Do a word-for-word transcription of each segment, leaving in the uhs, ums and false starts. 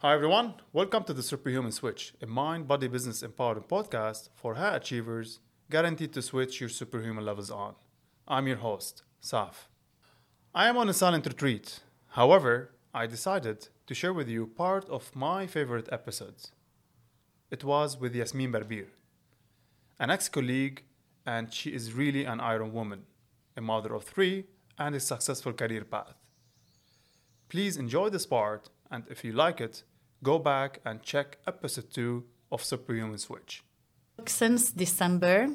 Hi everyone, welcome to the Superhuman Switch, a mind, body, business empowering podcast for high achievers guaranteed to switch your superhuman levels on. I'm your host, Saf. I am on a silent retreat. However, I decided to share with you part of my favorite episodes. It was with Yasmin Barbir, an ex-colleague, and she is really an iron woman, a mother of three, and a successful career path. Please enjoy this part, and if you like it, go back and check episode two of Superhuman Switch. Since December,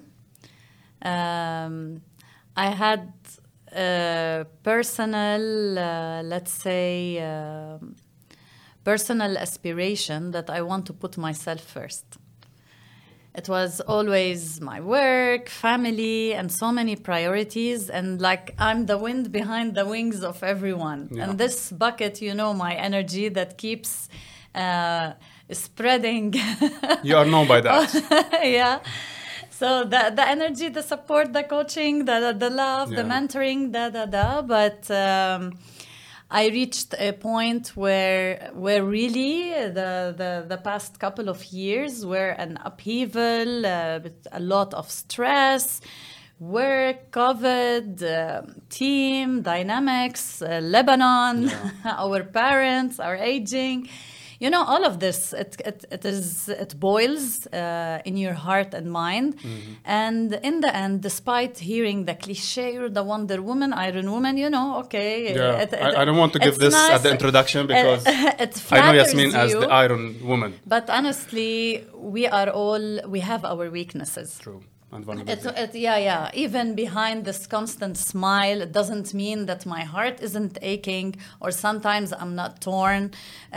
um, I had a personal, uh, let's say, uh, personal aspiration that I want to put myself first. It was always my work, family, and so many priorities. And like I'm the wind behind the wings of everyone. Yeah. And this bucket, you know, my energy that keeps uh, spreading. You are known by that. Yeah. So the the energy, the support, the coaching, the the, the love, Yeah. the mentoring, da da da. But um, I reached a point where where really the the, the past couple of years were an upheaval, uh, with a lot of stress, work, COVID, uh, team dynamics, uh, Lebanon, Yeah. our parents, our aging. You know, all of this, it it, it is it boils uh, in your heart and mind. Mm-hmm. And in the end, despite hearing the cliche, you're the Wonder Woman, Iron Woman, you know, okay. Yeah, it- it- I, I don't want to give it's this nice. at the introduction because it, it I know flatters Yasmin as you, the iron woman. but honestly, we are all, we have our weaknesses. True. And It, vulnerability. it, yeah, yeah. Even behind this constant smile, it doesn't mean that my heart isn't aching, or sometimes I'm not torn.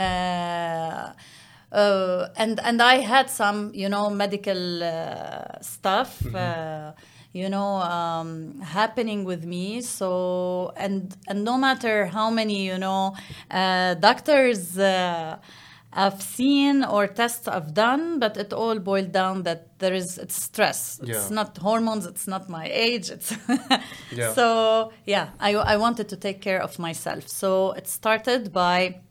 Uh, uh, and and I had some, you know, medical uh, stuff, Mm-hmm. uh, you know, um, happening with me. So and and no matter how many, you know, uh, doctors. Uh, I've seen or tests I've done, but it all boiled down that there is it's stress. It's Yeah. not hormones. It's not my age. It's Yeah. So yeah, I I wanted to take care of myself. So it started by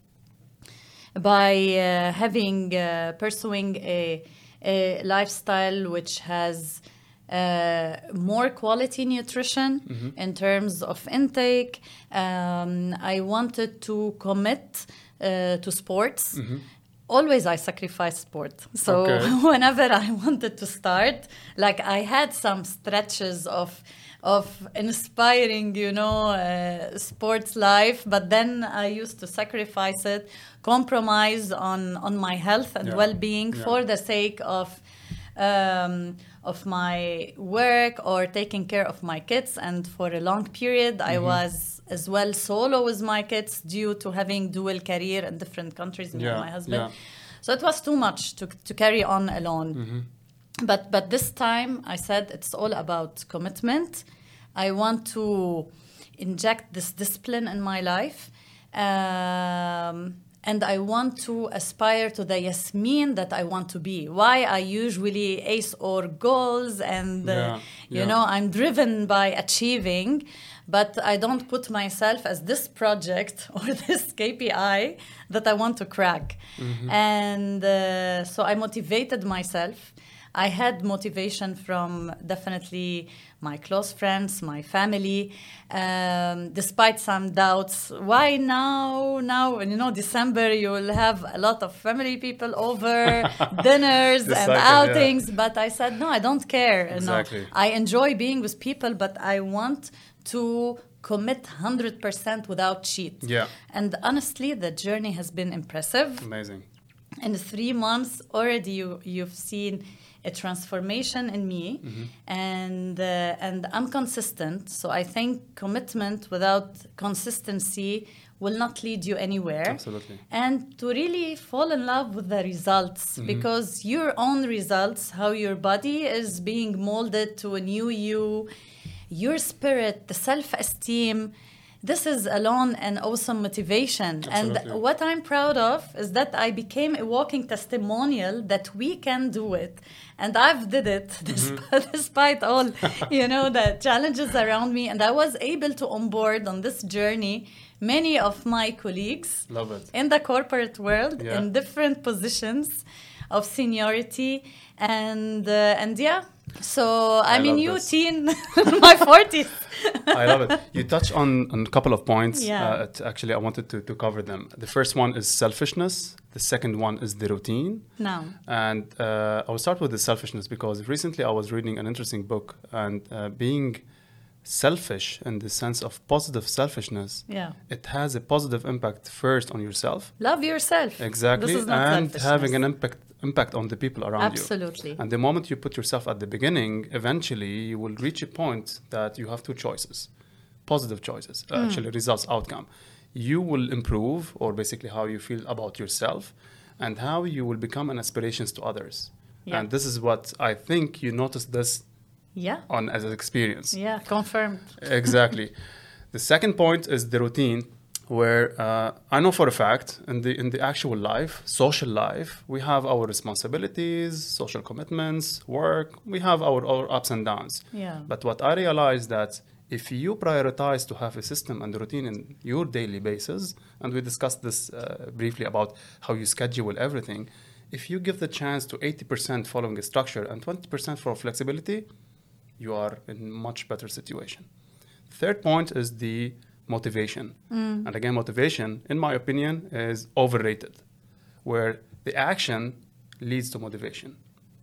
by uh, having uh, pursuing a a lifestyle which has uh, more quality nutrition in terms of intake. Um, I wanted to commit uh, to sports. Always I sacrifice sport. So Okay. whenever I wanted to start, like I had some stretches of of inspiring, you know, uh, sports life, but then I used to sacrifice it, compromise on on my health and Yeah. well-being Yeah. for the sake of um, of my work or taking care of my kids. And for a long period, I was as well solo with my kids due to having dual career in different countries, me Yeah, and my husband. yeah. So it was too much to to carry on alone. But but this time I said it's all about commitment. I want to inject this discipline in my life. Um, and I want to aspire to the Yasmin that I want to be. Why I usually ace or goals and, uh, Yeah, you yeah. know, I'm driven by achieving, but I don't put myself as this project or this K P I that I want to crack. And uh, so I motivated myself. I had motivation from definitely my close friends, my family, um, despite some doubts. Why now? Now, you know, December, you will have a lot of family people over, dinners The and cycle, yeah. outings. But I said, no, I don't care. You know. Exactly. I enjoy being with people, but I want to commit one hundred percent without cheat. Yeah. And honestly, the journey has been impressive. Amazing. In three months already you, you've seen a transformation in me. Mm-hmm. and uh, and I'm consistent, so I think commitment without consistency will not lead you anywhere. Absolutely. And to really fall in love with the results, because your own results, how your body is being molded to a new you, your spirit, the self-esteem, this is alone an awesome motivation. Absolutely. And what I'm proud of is that I became a walking testimonial that we can do it. And I've did it despite, despite all, you know, the challenges around me. And I was able to onboard on this journey many of my colleagues Love it. in the corporate world Yeah. in different positions of seniority. And, uh, and yeah, so I'm I a love new this. teen in my forties. I love it. You touch on, on a couple of points. Yeah. Uh, it- actually, I wanted to, to cover them. The first one is selfishness. The second one is the routine. No. And uh, I will start with the selfishness because recently I was reading an interesting book, and uh, being selfish in the sense of positive selfishness, Yeah. it has a positive impact first on yourself. Love yourself. Exactly. This is not And selfishness. having an impact impact on the people around you. Absolutely. And the moment you put yourself at the beginning, eventually you will reach a point that you have two choices, positive choices, uh, actually results, outcome. You will improve, or basically how you feel about yourself, and how you will become an inspiration to others. Yeah. And this is what I think you noticed this Yeah. on as an experience. Yeah, confirmed. Exactly. The second point is the routine, where uh, I know for a fact in the in the actual life, social life, we have our responsibilities, social commitments, work. We have our, our ups and downs. Yeah. But what I realized that if you prioritize to have a system and routine in your daily basis, and we discussed this uh, briefly about how you schedule everything, if you give the chance to eighty percent following a structure and twenty percent for flexibility, you are in much better situation. Third point is the motivation. Mm. And again, motivation, in my opinion, is overrated, where the action leads to motivation.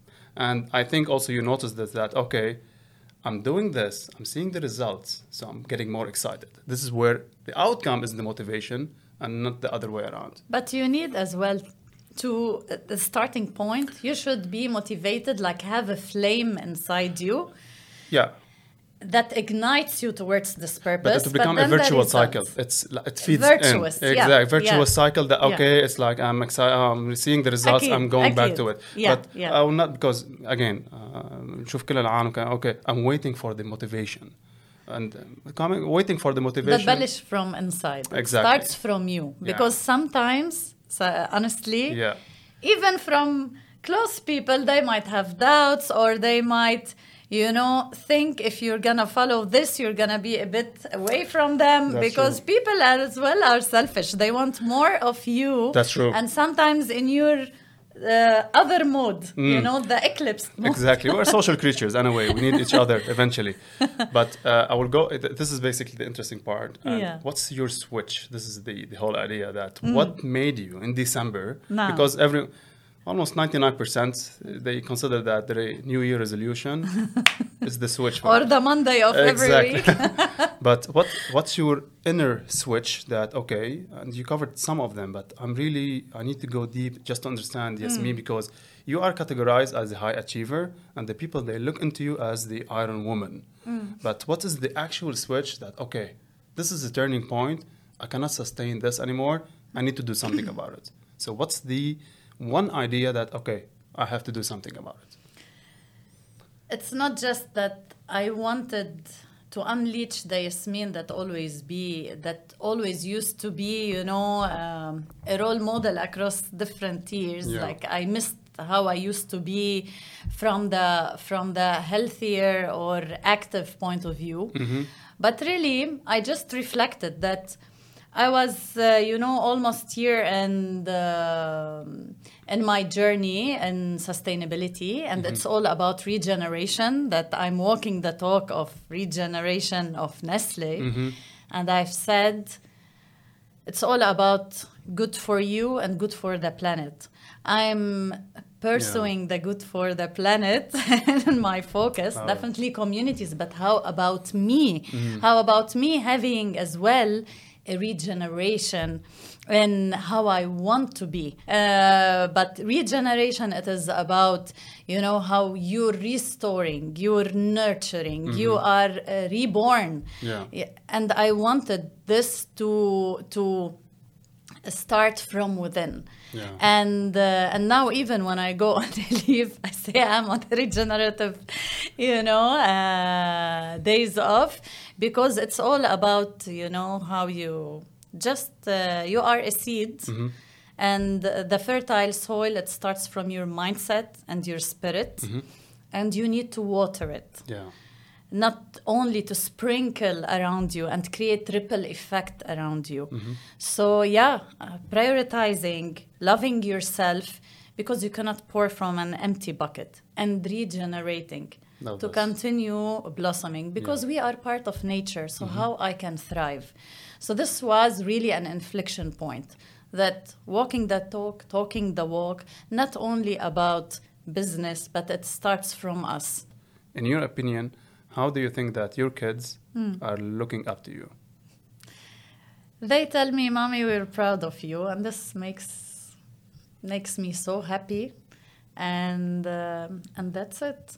And I think also you notice that, that, okay, I'm doing this, I'm seeing the results, so I'm getting more excited. This is where the outcome is the motivation and not the other way around. But you need as well to uh, the starting point. You should be motivated, like have a flame inside you Yeah. that ignites you towards this purpose. But it will become a then the virtuous results. cycle. It's li- it feeds Virtuous, in. yeah, Exactly, virtuous yeah. cycle. That Yeah. okay, it's like I'm excited. I'm seeing the results. أكيد, I'm going back أكيد. to it. Yeah, but yeah. I will not, because again, uh, نشوف كل العالم كان okay. I'm waiting for the motivation, and uh, coming waiting for the motivation. بتبلش from inside. It Exactly. starts from you. Because sometimes, so honestly, Yeah. even from close people, they might have doubts, or they might, you know, think if you're gonna follow this, you're gonna be a bit away from them. That's because true. people are, as well are selfish. They want more of you. That's true. And sometimes in your uh, other mode, you know, the eclipse mode. Exactly. We're social creatures anyway. We need each other eventually. But uh, I will go. th- This is basically the interesting part. And Yeah. What's your switch? This is the, the whole idea that what made you in December? No. Because every almost ninety-nine percent they consider that the New Year resolution is the switch. Or the Monday of every week. But what what's your inner switch that, okay, and you covered some of them, but I'm really, I need to go deep just to understand, yes, me, because you are categorized as a high achiever, and the people, they look into you as the iron woman. But what is the actual switch that, okay, this is a turning point, I cannot sustain this anymore, I need to do something about it. So what's the one idea that, okay, I have to do something about it? It's not just that I wanted to unleash the Yasmin that always be, that always used to be, you know, um, a role model across different years. Yeah. Like I missed how I used to be from the from the healthier or active point of view. But really, I just reflected that I was, uh, you know, almost here and uh, in my journey in sustainability, and it's all about regeneration. That I'm walking the talk of regeneration of Nestle, and I've said it's all about good for you and good for the planet. I'm pursuing the good for the planet in my focus, Oh. definitely communities, but how about me? How about me having as well a regeneration in how I want to be? Uh, but regeneration, it is about, you know, how you're restoring, you're nurturing, you are uh, reborn. Yeah. Yeah, and I wanted this to to start from within. Yeah. And uh, and now even when I go on leave, I say I'm on regenerative, you know, uh, days off, because it's all about, you know, how you just uh, you are a seed. And uh, the fertile soil, it starts from your mindset and your spirit, and you need to water it. Yeah. not only to sprinkle around you and create ripple effect around you. Mm-hmm. So yeah, uh, prioritizing, loving yourself, because you cannot pour from an empty bucket, and regenerating No, to that's- continue blossoming, because Yeah. we are part of nature. So how I can thrive. So this was really an inflection point, that walking that talk, talking the walk, not only about business, but it starts from us. In your opinion, how do you think that your kids are looking up to you? They tell me, "Mommy, we're proud of you," and this makes makes me so happy, and um and that's it.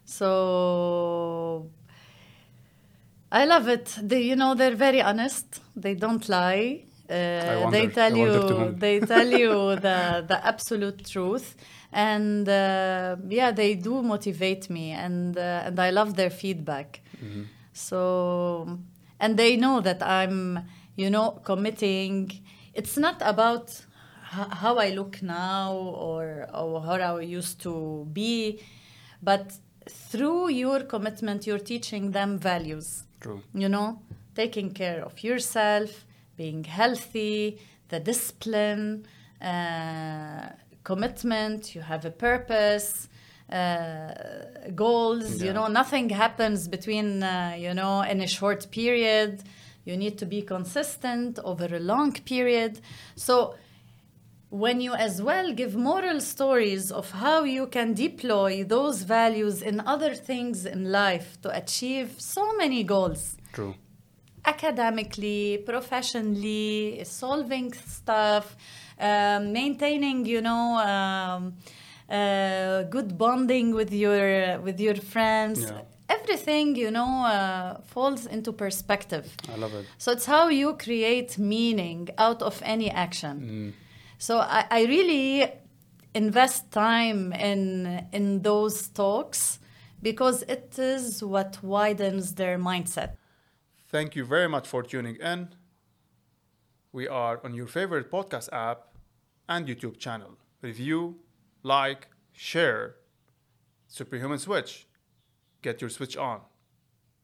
So I love it. They, you know, they're very honest. They don't lie. Uh, wonder- they tell I wonder to you whom. they tell you the the absolute truth, and uh, yeah, they do motivate me, and uh, and I love their feedback. Mm-hmm. So, and they know that I'm, you know, committing. It's not about h- how I look now, or or how I used to be, but through your commitment, you're teaching them values. True. You know, taking care of yourself, being healthy, the discipline, uh, commitment, you have a purpose, uh, goals, Yeah. you know, nothing happens between, uh, you know, in a short period. You need to be consistent over a long period. So when you as well give moral stories of how you can deploy those values in other things in life to achieve so many goals, True. academically, professionally, solving stuff, um, maintaining, you know, um, uh, good bonding with your with your friends. Yeah. Everything, you know, uh, falls into perspective. I love it. So it's how you create meaning out of any action. Mm. So I, I really invest time in in those talks, because it is what widens their mindset. Thank you very much for tuning in. We are on your favorite podcast app and YouTube channel. Review, like, share. Superhuman Switch. Get your switch on.